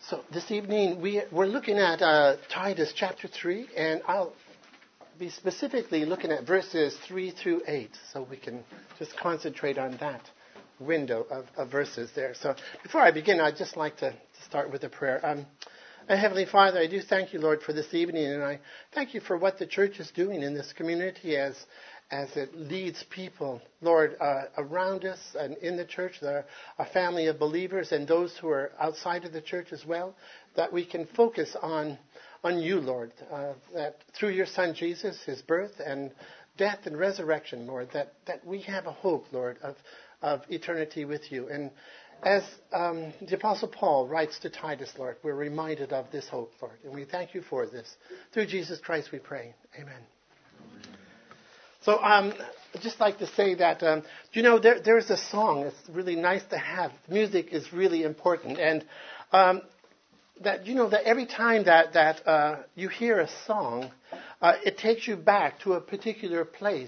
So this evening we're looking at Titus chapter 3, and I'll be specifically looking at verses 3 through 8, so we can just concentrate on that window of verses there. So before I begin, I'd just like to start with a prayer. Heavenly Father, I do thank you, Lord, for this evening, and I thank you for what the church is doing in this community as it leads people, Lord, around us and in the church. There are a family of believers and those who are outside of the church as well, that we can focus on you, Lord, that through your Son Jesus, his birth and death and resurrection, Lord, that we have a hope, Lord, of eternity with you. And as the Apostle Paul writes to Titus, Lord, we're reminded of this hope, Lord, and we thank you for this. Through Jesus Christ we pray. Amen. So I'd just like to say that, there's a song that's really nice to have. Music is really important. And that every time that you hear a song, it takes you back to a particular place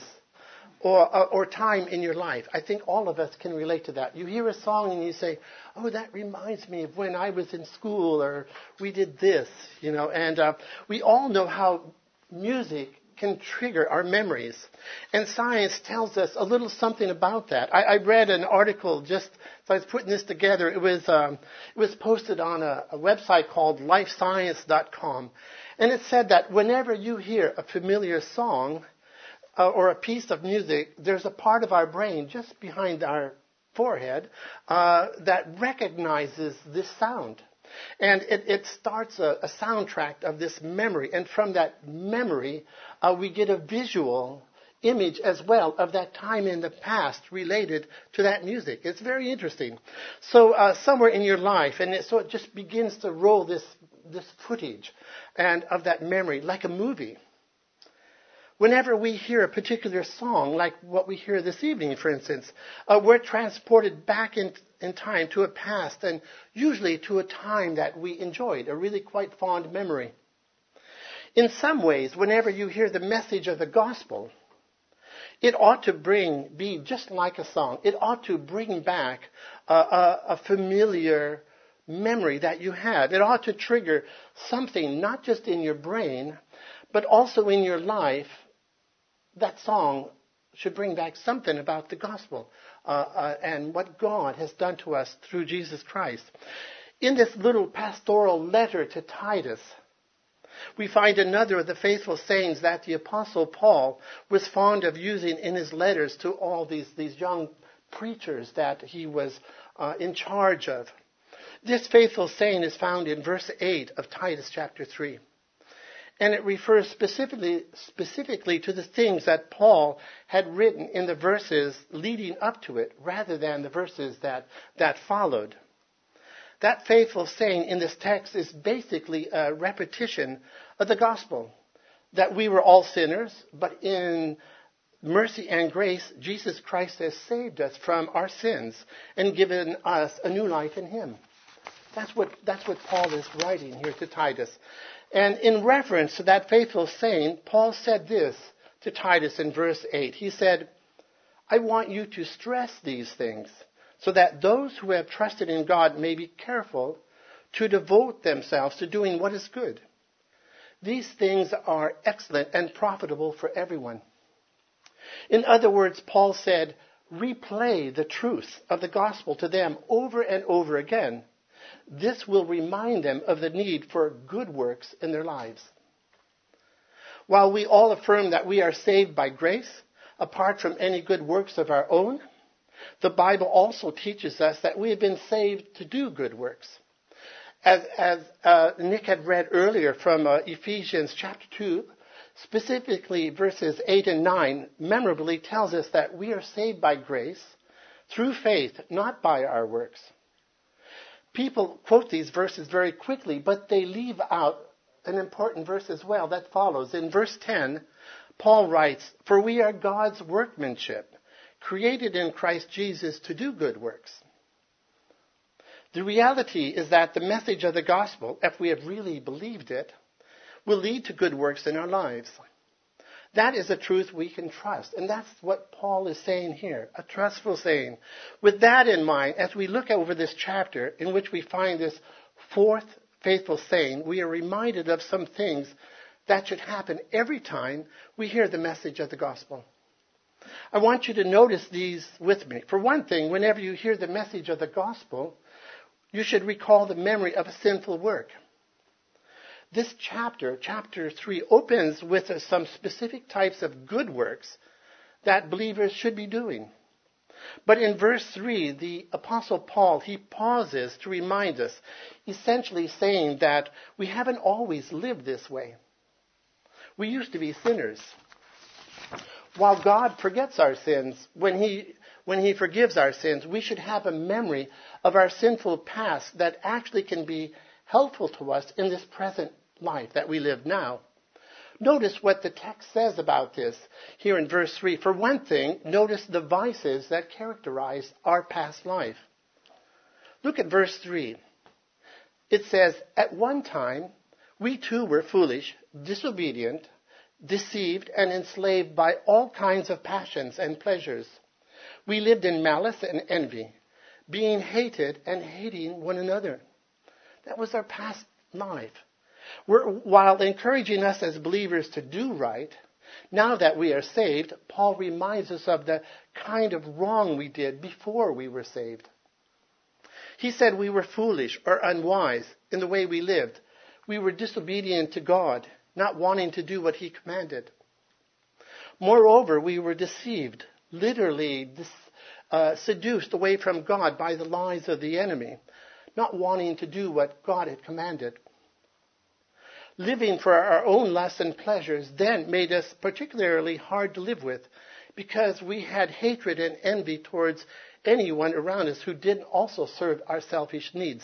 or time in your life. I think all of us can relate to that. You hear a song and you say, oh, that reminds me of when I was in school, or we did this, And we all know how music can trigger our memories. And science tells us a little something about that. I read an article just as I was putting this together. It was posted on a website called lifescience.com. And it said that whenever you hear a familiar song or a piece of music, there's a part of our brain just behind our forehead that recognizes this sound. And it starts a soundtrack of this memory. And from that memory, we get a visual image as well of that time in the past related to that music. It's very interesting. So somewhere in your life, so it just begins to roll this footage and of that memory like a movie. Whenever we hear a particular song, like what we hear this evening, for instance, we're transported back in time to a past, and usually to a time that we enjoyed, a really quite fond memory. In some ways, whenever you hear the message of the gospel, it ought to be just like a song. It ought to bring back a familiar memory that you had. It ought to trigger something, not just in your brain, but also in your life. That song should bring back something about the gospel and what God has done to us through Jesus Christ. In this little pastoral letter to Titus, we find another of the faithful sayings that the Apostle Paul was fond of using in his letters to all these young preachers that he was in charge of. This faithful saying is found in verse 8 of Titus chapter 3. And it refers specifically to the things that Paul had written in the verses leading up to it, rather than the verses that followed. That faithful saying in this text is basically a repetition of the gospel, that we were all sinners, but in mercy and grace, Jesus Christ has saved us from our sins and given us a new life in him. That's what Paul is writing here to Titus. And in reference to that faithful saying, Paul said this to Titus in verse 8. He said, I want you to stress these things so that those who have trusted in God may be careful to devote themselves to doing what is good. These things are excellent and profitable for everyone. In other words, Paul said, replay the truth of the gospel to them over and over again. This will remind them of the need for good works in their lives. While we all affirm that we are saved by grace, apart from any good works of our own, the Bible also teaches us that we have been saved to do good works. As Nick had read earlier from Ephesians chapter 2, specifically verses 8 and 9, memorably tells us that we are saved by grace through faith, not by our works. People quote these verses very quickly, but they leave out an important verse as well that follows. In verse 10, Paul writes, for we are God's workmanship, created in Christ Jesus to do good works. The reality is that the message of the gospel, if we have really believed it, will lead to good works in our lives. That is a truth we can trust. And that's what Paul is saying here, a trustful saying. With that in mind, as we look over this chapter in which we find this fourth faithful saying, we are reminded of some things that should happen every time we hear the message of the gospel. I want you to notice these with me. For one thing, whenever you hear the message of the gospel, you should recall the memory of a sinful work. This chapter 3, opens with some specific types of good works that believers should be doing. But in verse 3, the Apostle Paul, he pauses to remind us, essentially saying that we haven't always lived this way. We used to be sinners. While God forgets our sins, when he forgives our sins, we should have a memory of our sinful past that actually can be helpful to us in this present life that we live now. Notice what the text says about this here in verse 3. For one thing, notice the vices that characterize our past life. Look at verse 3. It says, at one time, we too were foolish, disobedient, deceived, and enslaved by all kinds of passions and pleasures. We lived in malice and envy, being hated and hating one another. That was our past life. While encouraging us as believers to do right, now that we are saved, Paul reminds us of the kind of wrong we did before we were saved. He said we were foolish or unwise in the way we lived. We were disobedient to God, not wanting to do what he commanded. Moreover, we were deceived, literally seduced away from God by the lies of the enemy, not wanting to do what God had commanded. Living for our own lusts and pleasures then made us particularly hard to live with because we had hatred and envy towards anyone around us who didn't also serve our selfish needs.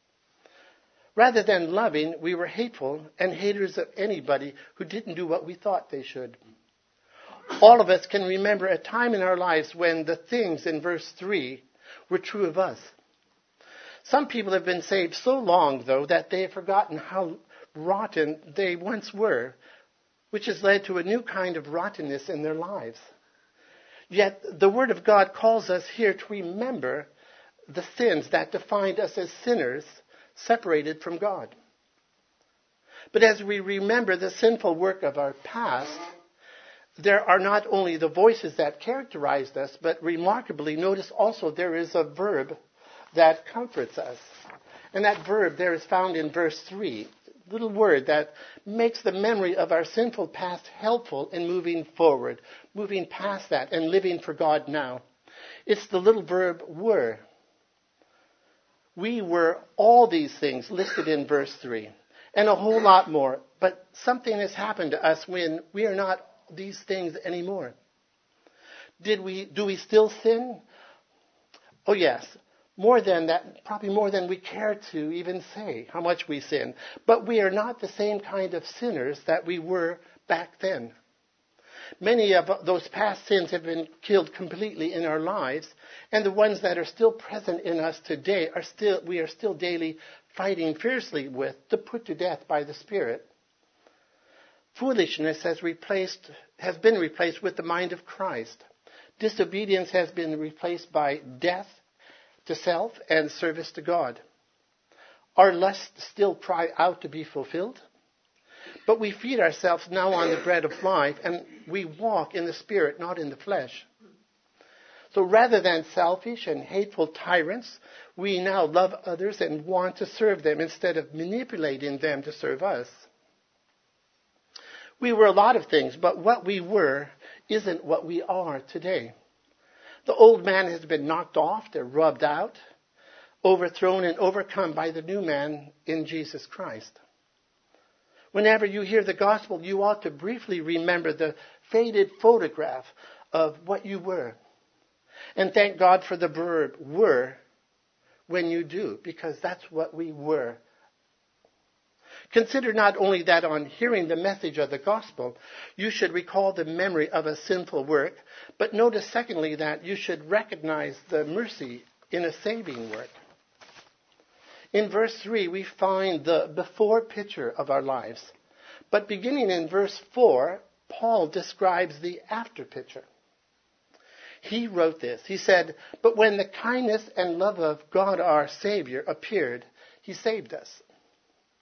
Rather than loving, we were hateful and haters of anybody who didn't do what we thought they should. All of us can remember a time in our lives when the things in verse 3 were true of us. Some people have been saved so long, though, that they have forgotten how rotten they once were, which has led to a new kind of rottenness in their lives. Yet the Word of God calls us here to remember the sins that defined us as sinners separated from God. But as we remember the sinful work of our past, there are not only the voices that characterized us, but remarkably, notice also there is a verb that comforts us. And that verb there is found in verse 3. Little word that makes the memory of our sinful past helpful in moving forward, moving past that and living for God now. It's the little verb were. We were all these things listed in verse 3 and a whole lot more, but something has happened to us when we are not these things anymore. Do we still sin? Oh yes. More than that, probably more than we care to even say how much we sin. But we are not the same kind of sinners that we were back then. Many of those past sins have been killed completely in our lives, and the ones that are still present in us today we are still daily fighting fiercely with to put to death by the Spirit. Foolishness has been replaced with the mind of Christ. Disobedience has been replaced by death to self and service to God. Our lusts still cry out to be fulfilled, but we feed ourselves now on the bread of life, and we walk in the Spirit, not in the flesh. So rather than selfish and hateful tyrants, we now love others and want to serve them instead of manipulating them to serve us. We were a lot of things, but what we were isn't what we are today. The old man has been knocked off, they're rubbed out, overthrown and overcome by the new man in Jesus Christ. Whenever you hear the gospel, you ought to briefly remember the faded photograph of what you were. And thank God for the verb were when you do, because that's what we were. Consider not only that on hearing the message of the gospel, you should recall the memory of a sinful work, but notice secondly that you should recognize the mercy in a saving work. In verse 3, we find the before picture of our lives. But beginning in verse 4, Paul describes the after picture. He wrote this. He said, "But when the kindness and love of God our Savior appeared, he saved us."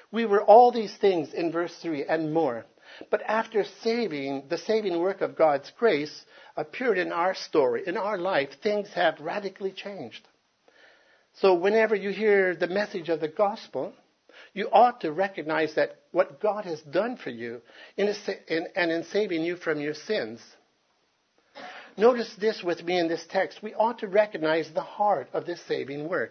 We were all these things in verse 3 and more. But after the saving work of God's grace appeared in our story, in our life, things have radically changed. So whenever you hear the message of the gospel, you ought to recognize that what God has done for you in saving you from your sins. Notice this with me in this text. We ought to recognize the heart of this saving work.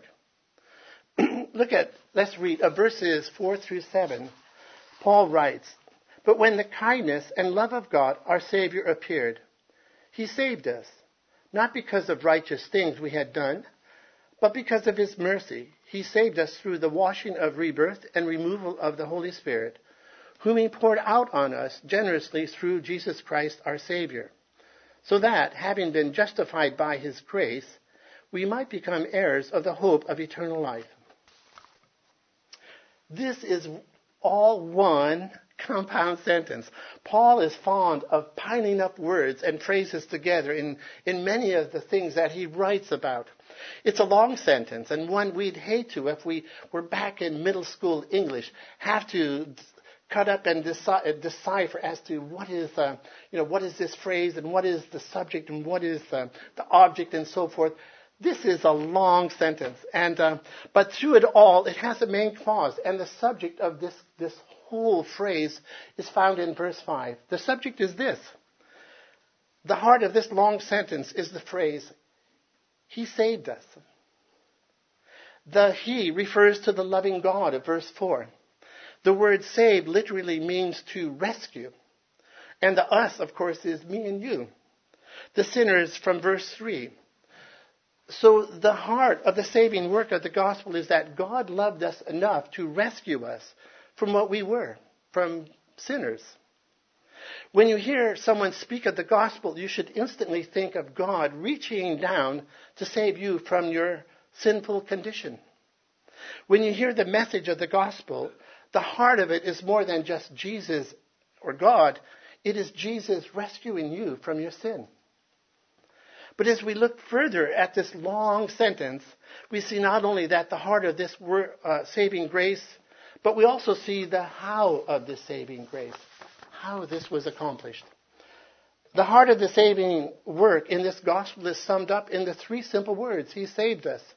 Let's read verses 4 through 7. Paul writes, "But when the kindness and love of God, our Savior, appeared, he saved us, not because of righteous things we had done, but because of his mercy. He saved us through the washing of rebirth and removal of the Holy Spirit, whom he poured out on us generously through Jesus Christ our Savior, so that, having been justified by his grace, we might become heirs of the hope of eternal life." This is all one compound sentence. Paul is fond of piling up words and phrases together in many of the things that he writes about. It's a long sentence, and one we'd hate to, if we were back in middle school English, have to cut up and decipher as to what is this phrase and what is the subject and what is the object and so forth. This is a long sentence, but through it all, it has a main clause, and the subject of this whole phrase is found in verse 5. The subject is this. The heart of this long sentence is the phrase, "He saved us." The "he" refers to the loving God of verse 4. The word "saved" literally means to rescue. And the "us," of course, is me and you. The sinners from verse 3. So the heart of the saving work of the gospel is that God loved us enough to rescue us from what we were, from sinners. When you hear someone speak of the gospel, you should instantly think of God reaching down to save you from your sinful condition. When you hear the message of the gospel, the heart of it is more than just Jesus or God. It is Jesus rescuing you from your sin. But as we look further at this long sentence, we see not only that the heart of this saving grace, but we also see the how of this saving grace, how this was accomplished. The heart of the saving work in this gospel is summed up in the three simple words, "He saved us."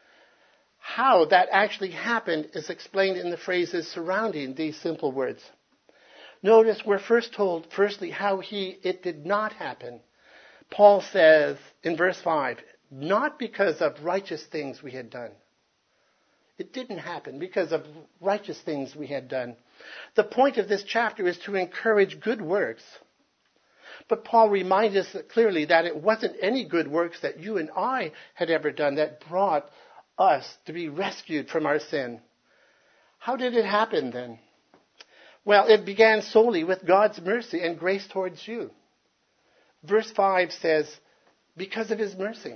How that actually happened is explained in the phrases surrounding these simple words. Notice we're first told, firstly, how it did not happen. Paul says in verse 5, not because of righteous things we had done. It didn't happen because of righteous things we had done. The point of this chapter is to encourage good works. But Paul reminds us clearly that it wasn't any good works that you and I had ever done that brought us to be rescued from our sin. How did it happen then? Well, it began solely with God's mercy and grace towards you. Verse 5 says, because of his mercy.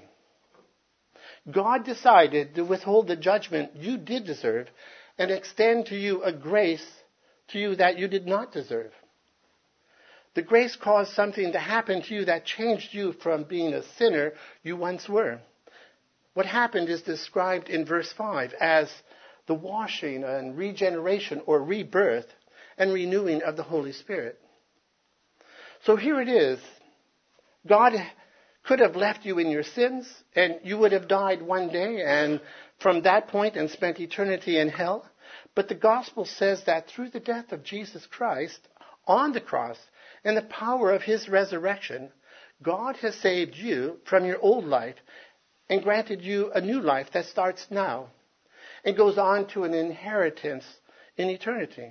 God decided to withhold the judgment you did deserve and extend to you a grace to you that you did not deserve. The grace caused something to happen to you that changed you from being a sinner you once were. What happened is described in verse 5 as the washing and regeneration or rebirth and renewing of the Holy Spirit. So here it is. God could have left you in your sins and you would have died one day and from that point and spent eternity in hell. But the gospel says that through the death of Jesus Christ on the cross and the power of his resurrection, God has saved you from your old life and granted you a new life that starts now and goes on to an inheritance in eternity.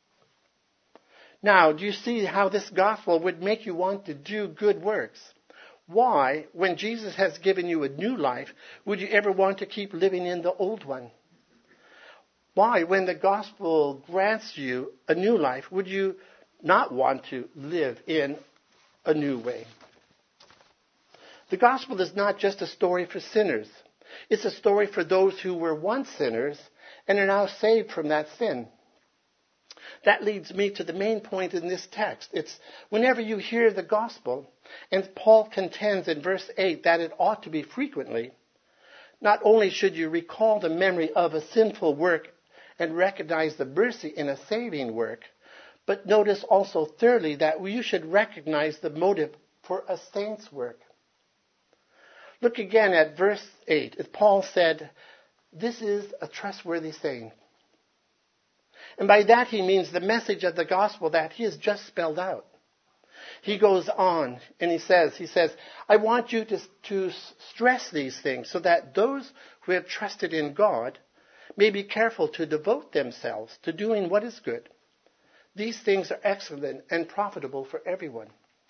Now, do you see how this gospel would make you want to do good works? Why, when Jesus has given you a new life, would you ever want to keep living in the old one? Why, when the gospel grants you a new life, would you not want to live in a new way? The gospel is not just a story for sinners. It's a story for those who were once sinners and are now saved from that sin. That leads me to the main point in this text. It's whenever you hear the gospel, and Paul contends in verse 8 that it ought to be frequently, not only should you recall the memory of a sinful work and recognize the mercy in a saving work. But notice also, thirdly, that you should recognize the motive for a saint's work. Look again at verse 8. As Paul said, this is a trustworthy saying. And by that he means the message of the gospel that he has just spelled out. He goes on and he says, I want you to stress these things so that those who have trusted in God may be careful to devote themselves to doing what is good. These things are excellent and profitable for everyone.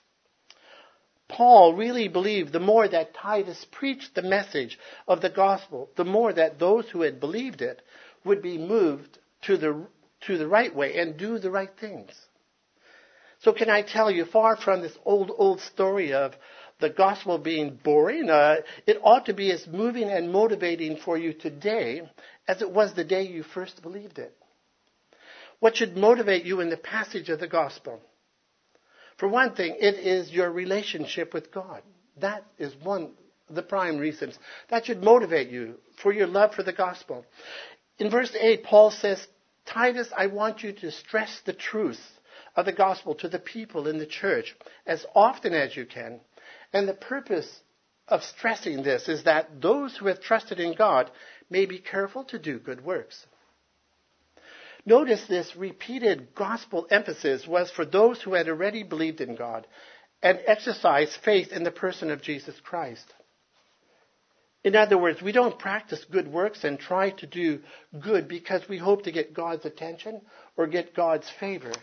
Paul really believed the more that Titus preached the message of the gospel, the more that those who had believed it would be moved to the right way and do the right things. So can I tell you, far from this old story of the gospel being boring, it ought to be as moving and motivating for you today as it was the day you first believed it. What should motivate you in the passage of the gospel? For one thing, it is your relationship with God. That is one of the prime reasons. That should motivate you for your love for the gospel. In verse 8, Paul says, Titus, I want you to stress the truth of the gospel to the people in the church as often as you can. And the purpose of stressing this is that those who have trusted in God may be careful to do good works. Notice this repeated gospel emphasis was for those who had already believed in God and exercised faith in the person of Jesus Christ. In other words, we don't practice good works and try to do good because we hope to get God's attention or get God's favor.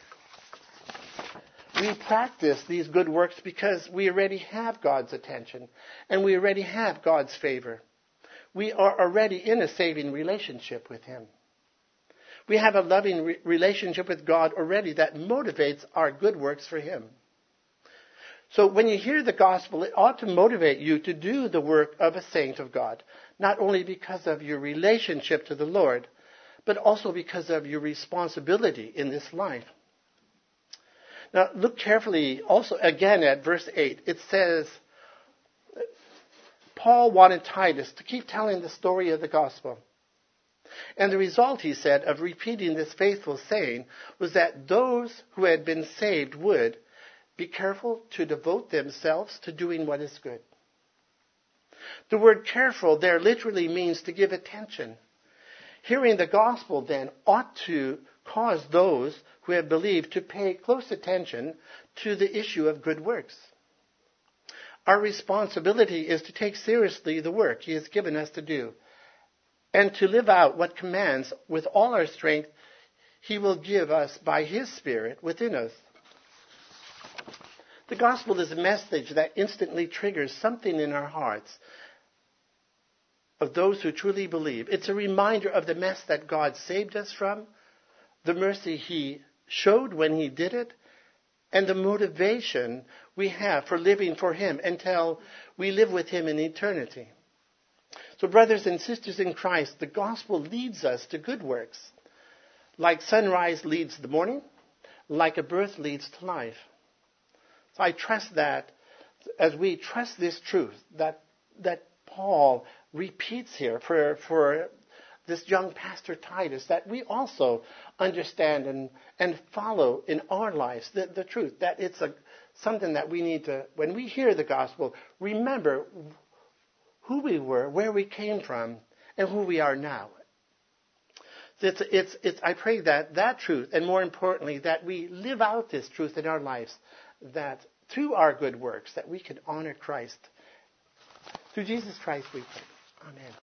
We practice these good works because we already have God's attention and we already have God's favor. We are already in a saving relationship with Him. We have a loving relationship with God already that motivates our good works for Him. So when you hear the gospel, it ought to motivate you to do the work of a saint of God, not only because of your relationship to the Lord, but also because of your responsibility in this life. Now look carefully also again at verse 8. It says, Paul wanted Titus to keep telling the story of the gospel. And the result, he said, of repeating this faithful saying was that those who had been saved would be careful to devote themselves to doing what is good. The word careful there literally means to give attention. Hearing the gospel then ought to cause those who have believed to pay close attention to the issue of good works. Our responsibility is to take seriously the work He has given us to do, and to live out what commands with all our strength He will give us by His Spirit within us. The gospel is a message that instantly triggers something in our hearts of those who truly believe. It's a reminder of the mess that God saved us from, the mercy He showed when He did it, and the motivation we have for living for Him until we live with Him in eternity. So brothers and sisters in Christ, the gospel leads us to good works. Like sunrise leads the morning, like a birth leads to life. So I trust that as we trust this truth that Paul repeats here for this young pastor Titus, that we also understand and follow in our lives the truth, that it's something that we need to, when we hear the gospel, remember who we were, where we came from, and who we are now. I pray that truth, and more importantly, that we live out this truth in our lives, that through our good works, that we can honor Christ. Through Jesus Christ we pray. Amen.